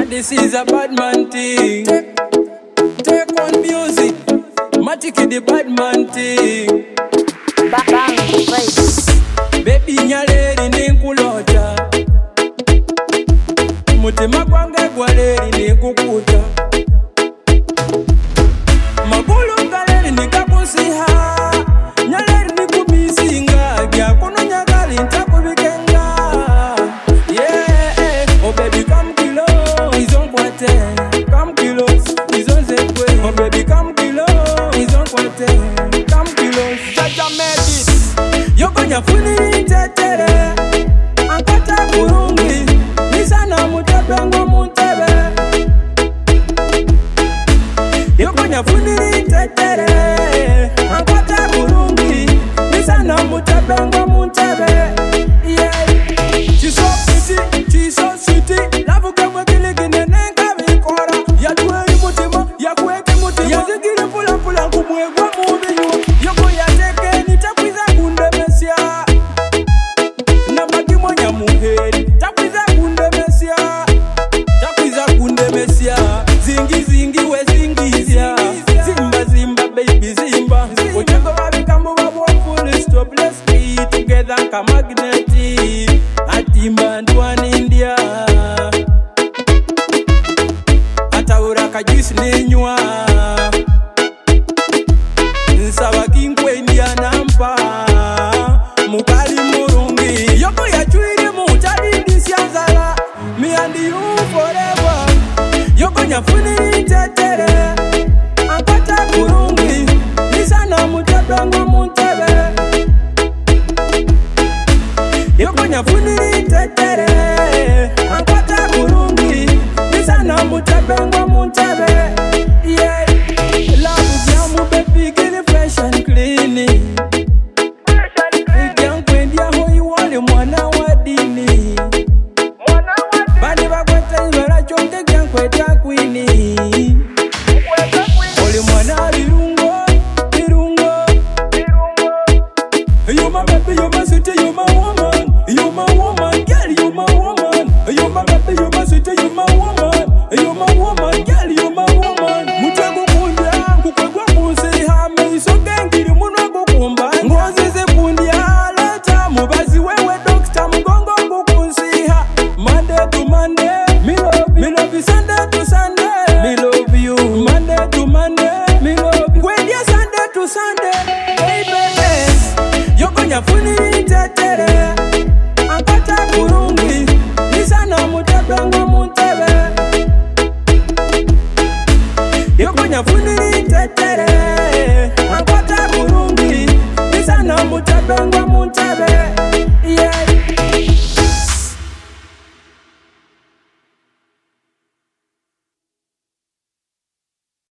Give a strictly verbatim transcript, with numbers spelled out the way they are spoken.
This is a bad man thing. Take, take on music. Matic the bad man thing. Bang the baby nyaleri ninkulota. Mutima gwange gwaleri nikukuta. Magulu galeri nikakusiha. Nyaleri nikumisinga. Gya kuno nyagali ntakubikenga. Yeah, oh baby come close. Izon kwate. Come close. Izon zekwe. Oh baby come close. Izon kwate. Come close. Jaja made it. Yoko nyafuni tetere. Ankota kurungi. Nisana mutabengo muntebe. Yoko nyafuni tetere. Ankota kurungi. Nisana mutabengo muntebe. Yeah. She's so pretty, she's so sweet. Love kama kile kinenenga vikora. Ya tuwe mutima, ya kuweke mutima. Ya zingine pula pula kumwegwa mubiyo. Yoko ya teke nitakwiza kunde mesia. Na magimo nya muheri takwiza kunde mesia. Takwiza kunde mesia. Zingi zingi we zingizia. Zimba zimba baby zimba. Ojego wabikambo wabo full stop. Let's be together ka magneti. Atimba ndwani India. Ataura kajuisi ninywa. Nsaba kinkwe India nampa. Mukali murungi. Yoko ya chwiri mutadi disianzala. Me and you forever. Yoko nyafuni tetere. Ankota kurungi. Nisana mutabengo muntebe. Yoko nyafuni tetere. Ankota kurungi. Nisana mutabengo muntebe. Yeah. Love yamu baby get it fresh and clean. Ikyan kwendia hoi wale mwana wadini. Bani bakwete ibara chonke kyan kweta kwini. Ole mwana birungo, birungo. You my baby, you my sweetie, you my woman. You my woman, girl, you my woman. You my baby, you my sweetie, you my woman. You my woman, girl, you my woman. Mutego kundia, kukwegwa kusiha. Meiso gengiri muno kukumba. Ngozi zipundia, leta mubazi wewe dokta mgongo kukunsiha. Monday to Monday, me love you. Me love you Sunday to Sunday. Me love you. Monday to Monday, me love you. Kwendia Sunday to Sunday, baby. Yoko nyafuni tetere. Ankota kurungi. Nisana mutabengo muntebe. Yoko nyafuni tetere. Ankota kurungi. Nisana mutabengo muntebe.